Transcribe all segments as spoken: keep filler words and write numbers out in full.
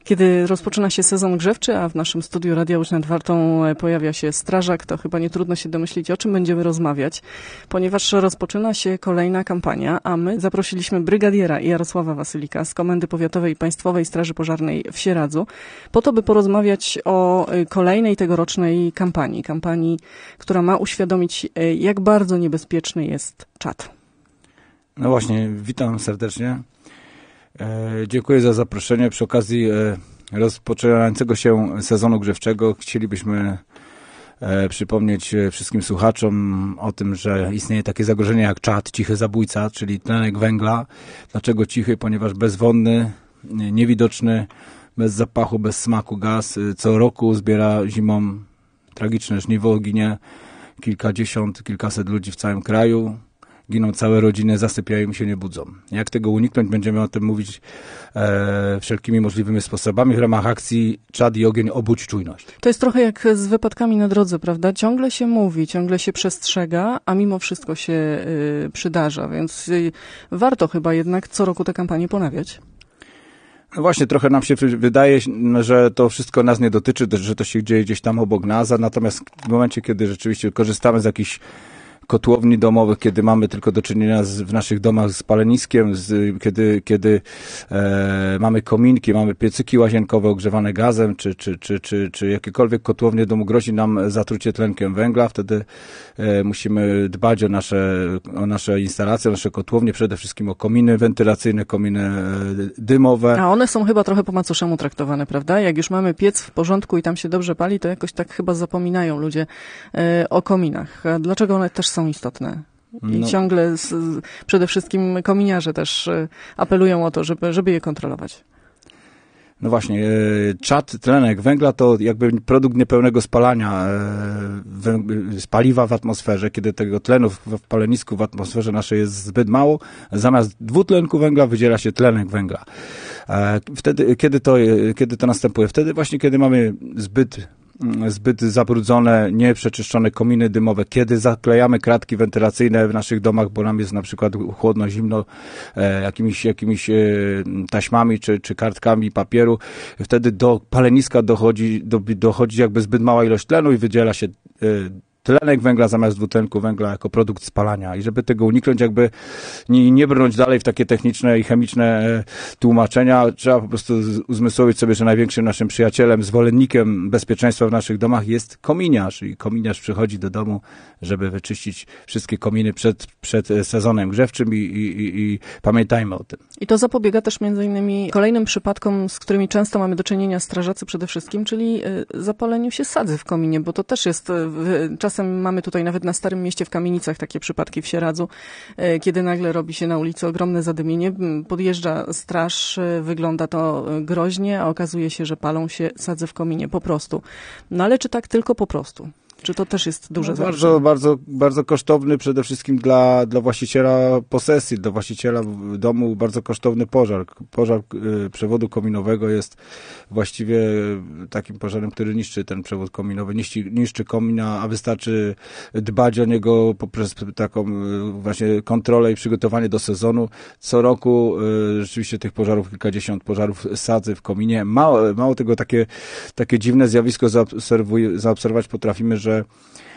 Kiedy rozpoczyna się sezon grzewczy, a w naszym studiu Radia Łódź nad Wartą pojawia się strażak, to chyba nie trudno się domyślić, o czym będziemy rozmawiać, ponieważ rozpoczyna się kolejna kampania, a my zaprosiliśmy brygadiera Jarosława Wasylika z Komendy Powiatowej Państwowej Straży Pożarnej w Sieradzu, po to, by porozmawiać o kolejnej tegorocznej kampanii. Kampanii, która ma uświadomić, jak bardzo niebezpieczny jest czad. No właśnie, witam serdecznie. Dziękuję za zaproszenie. Przy okazji rozpoczynającego się sezonu grzewczego chcielibyśmy przypomnieć wszystkim słuchaczom o tym, że istnieje takie zagrożenie jak czad, cichy zabójca, czyli tlenek węgla. Dlaczego cichy? Ponieważ bezwonny, niewidoczny, bez zapachu, bez smaku gaz co roku zbiera zimą tragiczne żniwo, ginie kilkadziesiąt, kilkaset ludzi w całym kraju. Giną całe rodziny, zasypiają i się nie budzą. Jak tego uniknąć? Będziemy o tym mówić e, wszelkimi możliwymi sposobami w ramach akcji Czad i ogień, obudź czujność. To jest trochę jak z wypadkami na drodze, prawda? Ciągle się mówi, ciągle się przestrzega, a mimo wszystko się y, przydarza, więc y, warto chyba jednak co roku tę kampanię ponawiać. No właśnie, trochę nam się wydaje, że to wszystko nas nie dotyczy, że to się dzieje gdzieś tam obok nas, natomiast w momencie, kiedy rzeczywiście korzystamy z jakichś kotłowni domowych, kiedy mamy tylko do czynienia z, w naszych domach z paleniskiem, z, kiedy, kiedy e, mamy kominki, mamy piecyki łazienkowe ogrzewane gazem, czy, czy, czy, czy, czy jakiekolwiek kotłownie domu grozi nam zatrucie tlenkiem węgla, wtedy e, musimy dbać o nasze, o nasze instalacje, o nasze kotłownie, przede wszystkim o kominy wentylacyjne, kominy e, dymowe. A one są chyba trochę po macoszemu traktowane, prawda? Jak już mamy piec w porządku i tam się dobrze pali, to jakoś tak chyba zapominają ludzie e, o kominach. A dlaczego one też są istotne? I no. ciągle z, przede wszystkim kominiarze też apelują o to, żeby, żeby je kontrolować. No właśnie, czad, tlenek węgla to jakby produkt niepełnego spalania z paliwa w atmosferze, kiedy tego tlenu w palenisku w atmosferze naszej jest zbyt mało, zamiast dwutlenku węgla wydziela się tlenek węgla. Wtedy, kiedy to, kiedy to następuje? Wtedy właśnie, kiedy mamy zbyt zbyt zabrudzone, nieprzeczyszczone kominy dymowe, kiedy zaklejamy kratki wentylacyjne w naszych domach, bo nam jest na przykład chłodno, zimno, e, jakimiś, jakimiś e, taśmami czy, czy kartkami papieru, wtedy do paleniska dochodzi, do, dochodzi jakby zbyt mała ilość tlenu i wydziela się e, tlenek węgla zamiast dwutlenku węgla jako produkt spalania. I żeby tego uniknąć, jakby nie, nie brnąć dalej w takie techniczne i chemiczne tłumaczenia, trzeba po prostu uzmysłowić sobie, że największym naszym przyjacielem, zwolennikiem bezpieczeństwa w naszych domach jest kominiarz. I kominiarz przychodzi do domu, żeby wyczyścić wszystkie kominy przed, przed sezonem grzewczym i, i, i, i pamiętajmy o tym. I to zapobiega też między innymi kolejnym przypadkom, z którymi często mamy do czynienia strażacy przede wszystkim, czyli zapaleniu się sadzy w kominie, bo to też jest czasem mamy tutaj nawet na Starym Mieście w Kamienicach takie przypadki w Sieradzu, kiedy nagle robi się na ulicy ogromne zadymienie, podjeżdża straż, wygląda to groźnie, a okazuje się, że palą się sadze w kominie po prostu. No ale czy tak tylko po prostu? Czy to też jest duże no, bardzo, bardzo, bardzo kosztowny przede wszystkim dla, dla właściciela posesji, dla właściciela domu bardzo kosztowny pożar. Pożar y, przewodu kominowego jest właściwie takim pożarem, który niszczy ten przewód kominowy, niszczy, niszczy komina, a wystarczy dbać o niego poprzez taką y, właśnie kontrolę i przygotowanie do sezonu. Co roku y, rzeczywiście tych pożarów, kilkadziesiąt pożarów sadzy w kominie. Mało, mało tego, takie, takie dziwne zjawisko zaobserwuj, zaobserwować potrafimy, że że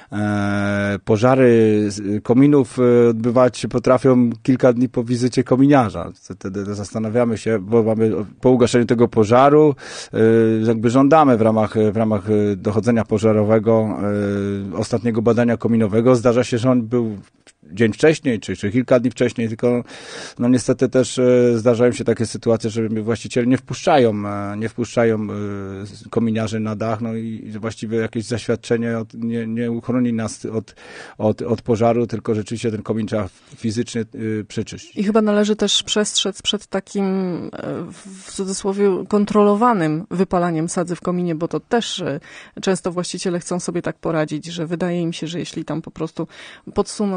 e, pożary kominów odbywać się potrafią kilka dni po wizycie kominiarza. Wtedy zastanawiamy się, bo mamy po ugaszeniu tego pożaru e, jakby żądamy w ramach, w ramach dochodzenia pożarowego e, ostatniego badania kominowego. Zdarza się, że on był dzień wcześniej, czy, czy kilka dni wcześniej, tylko no niestety też e, zdarzają się takie sytuacje, że właściciele nie wpuszczają, e, nie wpuszczają e, kominiarzy na dach, no i właściwie jakieś zaświadczenie od, nie, nie uchroni nas od, od, od pożaru, tylko rzeczywiście ten komin trzeba fizycznie e, przeczyścić. I chyba należy też przestrzec przed takim e, w cudzysłowie kontrolowanym wypalaniem sadzy w kominie, bo to też e, często właściciele chcą sobie tak poradzić, że wydaje im się, że jeśli tam po prostu podsuną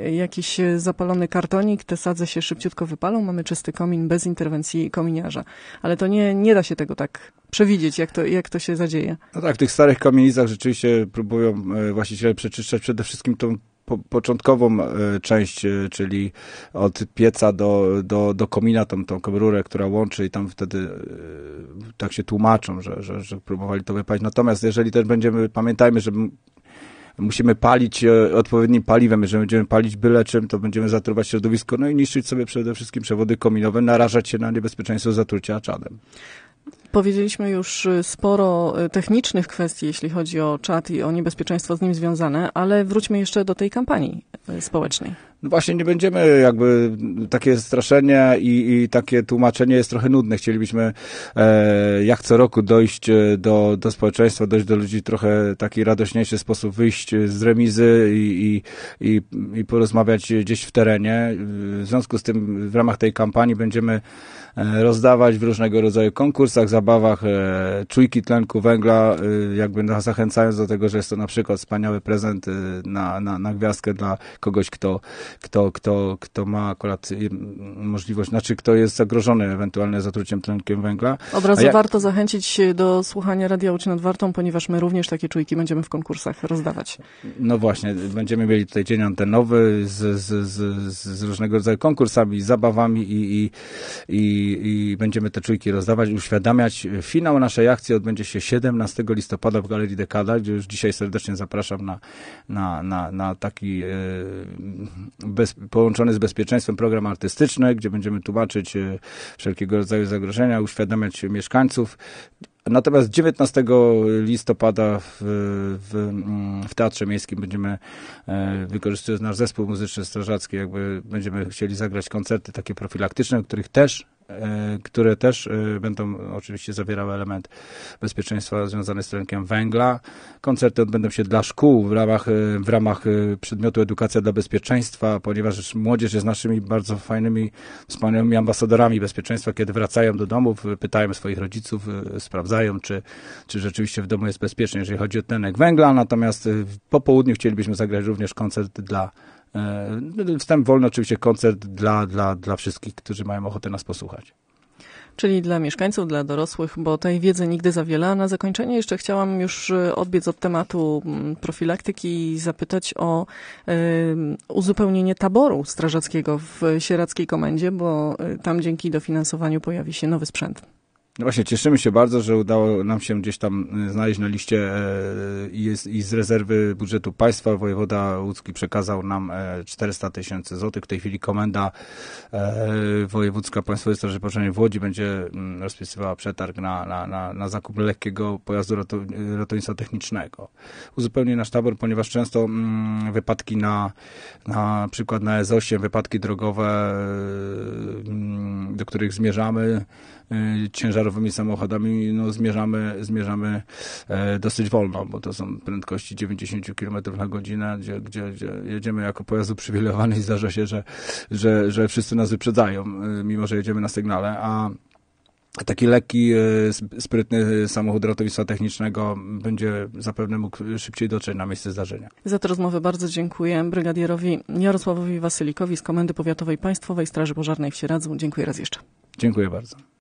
jakiś zapalony kartonik, te sadze się szybciutko wypalą, mamy czysty komin bez interwencji kominiarza. Ale to nie, nie da się tego tak przewidzieć, jak to, jak to się zadzieje. No tak, w tych starych kamienicach rzeczywiście próbują właściciele przeczyszczać przede wszystkim tą po, początkową część, czyli od pieca do, do, do komina, tą, tą rurę, która łączy i tam wtedy tak się tłumaczą, że, że, że próbowali to wypalić. Natomiast jeżeli też będziemy, pamiętajmy, że musimy palić odpowiednim paliwem. Jeżeli będziemy palić byle czym, to będziemy zatruwać środowisko, no i niszczyć sobie przede wszystkim przewody kominowe, narażać się na niebezpieczeństwo zatrucia czadem. Powiedzieliśmy już sporo technicznych kwestii, jeśli chodzi o czad i o niebezpieczeństwo z nim związane, ale wróćmy jeszcze do tej kampanii społecznej. No właśnie nie będziemy jakby, takie straszenie i, i takie tłumaczenie jest trochę nudne. Chcielibyśmy e, jak co roku dojść do, do społeczeństwa, dojść do ludzi w trochę taki radośniejszy sposób, wyjść z remizy i, i, i, i porozmawiać gdzieś w terenie. W związku z tym w ramach tej kampanii będziemy rozdawać w różnego rodzaju konkursach, zabawach e, czujki tlenku węgla, e, jakby nas zachęcając do tego, że jest to na przykład wspaniały prezent e, na, na, na gwiazdkę dla kogoś, kto, kto, kto, kto ma akurat możliwość, znaczy kto jest zagrożony ewentualnie zatruciem tlenkiem węgla. Od razu jak... warto zachęcić się do słuchania Radia Łódź nad Wartą, ponieważ my również takie czujki będziemy w konkursach rozdawać. No właśnie, będziemy mieli tutaj dzień antenowy z, z, z, z różnego rodzaju konkursami, zabawami i, i, i I, i będziemy te czujki rozdawać, uświadamiać. Finał naszej akcji odbędzie się siedemnastego listopada w Galerii Dekada, gdzie już dzisiaj serdecznie zapraszam na, na, na, na taki e, bez, połączony z bezpieczeństwem program artystyczny, gdzie będziemy tłumaczyć e, wszelkiego rodzaju zagrożenia, uświadamiać mieszkańców. Natomiast dziewiętnastego listopada w, w, w Teatrze Miejskim będziemy, e, wykorzystując nasz zespół muzyczny strażacki, jakby będziemy chcieli zagrać koncerty takie profilaktyczne, których też które też będą oczywiście zawierały element bezpieczeństwa związany z tlenkiem węgla. Koncerty odbędą się dla szkół w ramach, w ramach przedmiotu Edukacja dla bezpieczeństwa, ponieważ młodzież jest naszymi bardzo fajnymi, wspaniałymi ambasadorami bezpieczeństwa, kiedy wracają do domów, pytają swoich rodziców, sprawdzają, czy, czy rzeczywiście w domu jest bezpiecznie, jeżeli chodzi o tlenek węgla. Natomiast po południu chcielibyśmy zagrać również koncert dla wstęp wolny, oczywiście koncert dla, dla, dla wszystkich, którzy mają ochotę nas posłuchać. Czyli dla mieszkańców, dla dorosłych, bo tej wiedzy nigdy za wiele. A na zakończenie jeszcze chciałam już odbiec od tematu profilaktyki i zapytać o y, uzupełnienie taboru strażackiego w Sieradzkiej Komendzie, bo tam dzięki dofinansowaniu pojawi się nowy sprzęt. No właśnie, cieszymy się bardzo, że udało nam się gdzieś tam znaleźć na liście i, jest, i z rezerwy budżetu państwa wojewoda łódzki przekazał nam czterysta tysięcy złotych. W tej chwili komenda wojewódzka Państwowej Straży Pożarnej w Łodzi będzie rozpisywała przetarg na, na, na, na zakup lekkiego pojazdu ratownictwa technicznego. Uzupełni nasz tabor, ponieważ często mm, wypadki na, na przykład na S osiem, wypadki drogowe, mm, do których zmierzamy, ciężarowymi samochodami, no zmierzamy, zmierzamy e, dosyć wolno, bo to są prędkości dziewięćdziesiąt kilometrów na godzinę, gdzie, gdzie, gdzie jedziemy jako pojazd uprzywilejowany i zdarza się, że, że, że wszyscy nas wyprzedzają, mimo że jedziemy na sygnale, a taki lekki, sprytny samochód ratownictwa technicznego będzie zapewne mógł szybciej dotrzeć na miejsce zdarzenia. Za tę rozmowę bardzo dziękuję brygadierowi Jarosławowi Wasylikowi z Komendy Powiatowej Państwowej Straży Pożarnej w Sieradzu. Dziękuję raz jeszcze. Dziękuję bardzo.